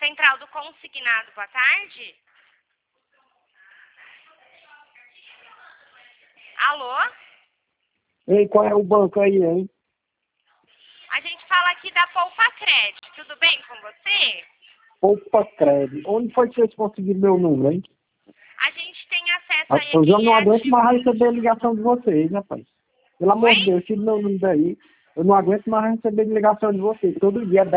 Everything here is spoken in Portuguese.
Central do Consignado, boa tarde. Alô? Ei, qual é o banco aí, hein? A gente fala aqui da Poupa Crédito, tudo bem com você? Poupa Crédito. Onde foi que vocês conseguiram meu número, hein? A gente tem acesso As aí pessoas aqui não a aguentam mais receber ligação de vocês, rapaz. Pelo amor de Oi? Deus, tira meu número daí. Eu não aguento mais receber ligação de vocês. Todo dia,